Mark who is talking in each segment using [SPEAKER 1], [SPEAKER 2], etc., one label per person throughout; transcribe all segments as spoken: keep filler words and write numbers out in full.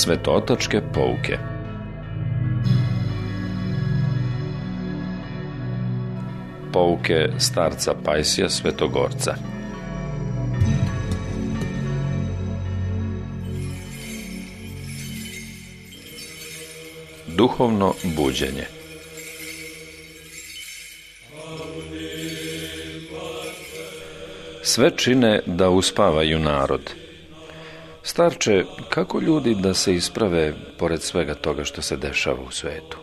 [SPEAKER 1] Svetootačke pouke. Pouke starca Pajsija Svetogorca. Duhovno buđenje. Sve čine da uspavaju narod. Starče, kako ljudi da se isprave pored svega toga što se dešava u svetu?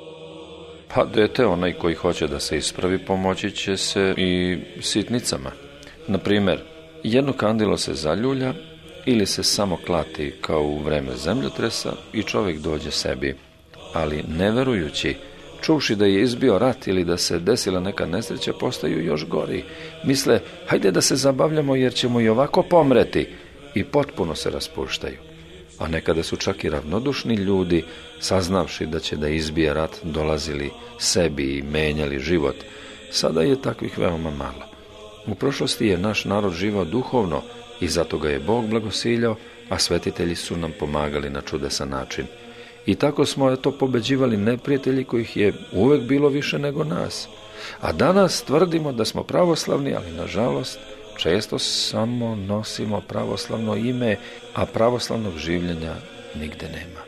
[SPEAKER 1] Pa dete, onaj koji hoće da se ispravi, pomoći će se i sitnicama. Na primjer, jedno kandilo se zaljulja ili se samo klati kao u vreme zemljotresa i čovjek dođe sebi. Ali neverujući, čuvši da je izbio rat ili da se desila neka nesreća, postaju još gori. Misle, hajde da se zabavljamo jer ćemo i ovako pomreti, i potpuno se raspuštaju. A nekada su čak i ravnodušni ljudi, saznavši da će da izbije rat, dolazili sebi i menjali život. Sada je takvih veoma malo. U prošlosti je naš narod živao duhovno i zato ga je Bog blagosiljao, a svetitelji su nam pomagali na čudesan način. I tako smo eto pobeđivali neprijatelji kojih je uvek bilo više nego nas. A danas tvrdimo da smo pravoslavni, ali nažalost često samo nosimo pravoslavno ime, a pravoslavnog življenja nigde nema.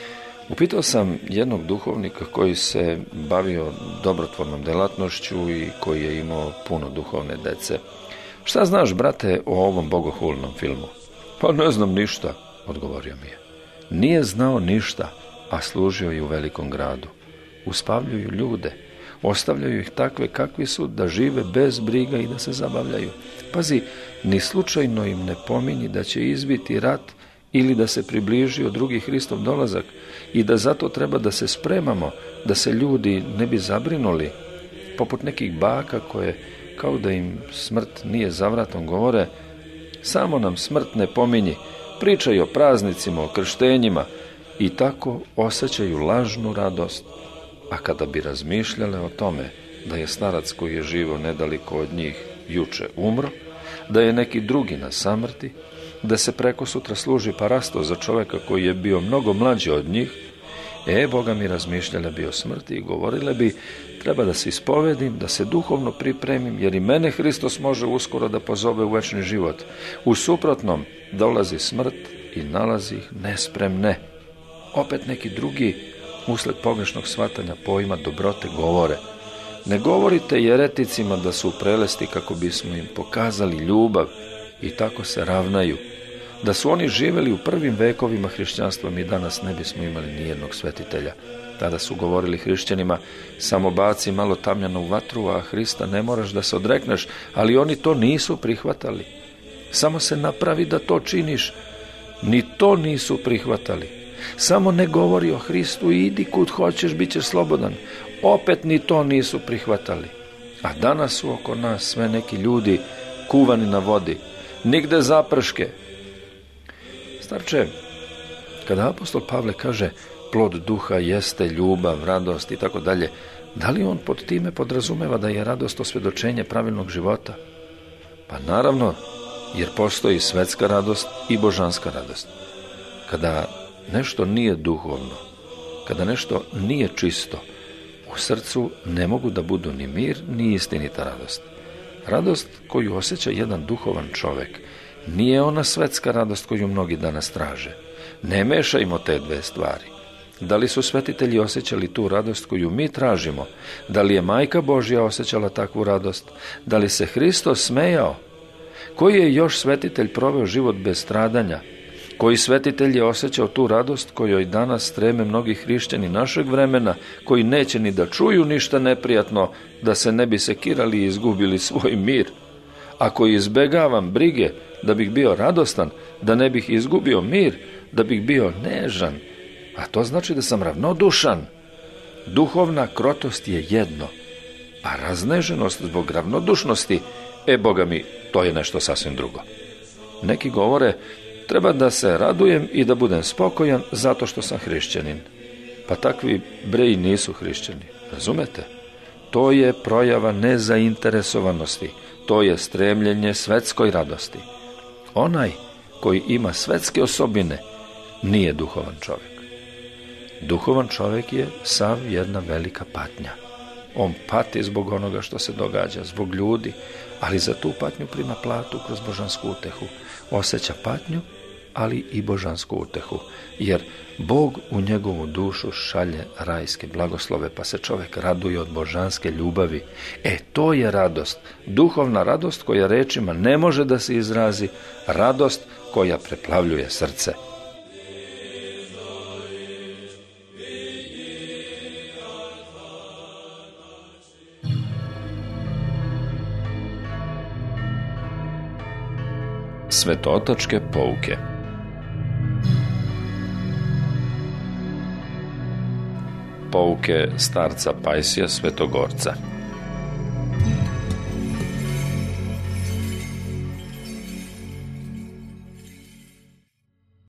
[SPEAKER 1] Upitao sam jednog duhovnika koji se bavio dobrotvornom delatnošću i koji je imao puno duhovne dece. Šta znaš, brate, o ovom bogohulnom filmu? Pa ne znam ništa, odgovorio mi je. Nije znao ništa, a služio je u velikom gradu. Uspavljuju ljude, ostavljaju ih takve kakvi su, da žive bez briga i da se zabavljaju. Pazi, ni slučajno im ne pominji da će izbiti rat ili da se približio drugi Hristov dolazak i da zato treba da se spremamo, da se ljudi ne bi zabrinuli, poput nekih baka koje, kao da im smrt nije za vratom, govore: samo nam smrt ne pominji, pričaju o praznicima, o krštenjima, i tako osjećaju lažnu radost. A kada bi razmišljale o tome da je starac koji je živo nedaliko od njih juče umro, da je neki drugi na samrti, da se preko sutra služi parasto za čoveka koji je bio mnogo mlađi od njih, e, Boga mi razmišljale bi o smrti i govorile bi: treba da se ispovedim, da se duhovno pripremim, jer i mene Hristos može uskoro da pozove u večni život. U suprotnom dolazi smrt i nalazi ih nespremne. Opet neki drugi, usled pogrešnog shvatanja pojma dobrote, govore: ne govorite jereticima da su prelesti kako bismo im pokazali ljubav, i tako se ravnaju. Da su oni živeli u prvim vekovima hrišćanstva, mi danas ne bismo imali nijednog svetitelja. Tada su govorili hrišćanima: samo baci malo tamjana u vatru, a Hrista ne moraš da se odrekneš, ali oni to nisu prihvatali. Samo se napravi da to činiš. Ni to nisu prihvatali. Samo ne govori o Hristu i idi kud hoćeš, bit ćeš slobodan. Opet ni to nisu prihvatali. A danas su oko nas sve neki ljudi kuvani na vodi, nigde zaprške. Starče, kada apostol Pavle kaže plod duha jeste ljubav, radost i tako dalje, da li on pod time podrazumeva da je radost osvjedočenje pravilnog života? Pa naravno, jer postoji svetska radost i božanska radost. Kada nešto nije duhovno, kada nešto nije čisto, u srcu ne mogu da budu ni mir, ni istinita radost. Radost koju osjeća jedan duhovan čovek nije ona svetska radost koju mnogi danas traže. Ne mešajmo te dve stvari. Da li su svetitelji osjećali tu radost koju mi tražimo? Da li je Majka Božja osjećala takvu radost? Da li se Hristos smejao? Koji je još svetitelj proveo život bez stradanja? Koji svetitelj je osjećao tu radost kojoj danas streme mnogi hrišćani našeg vremena, koji neće ni da čuju ništa neprijatno, da se ne bi sekirali i izgubili svoj mir? Ako izbegavam brige da bih bio radostan, da ne bih izgubio mir, da bih bio nežan, a to znači da sam ravnodušan. Duhovna krotost je jedno, a razneženost zbog ravnodušnosti, e, Boga mi, to je nešto sasvim drugo. Neki govore: treba da se radujem i da budem spokojan zato što sam hrišćanin. Pa takvi breji nisu hrišćani, razumete? To je projava nezainteresovanosti, to je stremljenje svetskoj radosti. Onaj koji ima svetske osobine nije duhovan čovjek. Duhovan čovjek je sav jedna velika patnja. On pati zbog onoga što se događa, zbog ljudi, ali za tu patnju prima platu kroz božansku utehu. Osjeća patnju, ali i božansku utehu, jer Bog u njegovu dušu šalje rajske blagoslove, pa se čovjek raduje od božanske ljubavi. E, to je radost, duhovna radost koja rečima ne može da se izrazi, radost koja preplavljuje srce. Svetotačke pouke. Pouke starca Pajsija Svetogorca.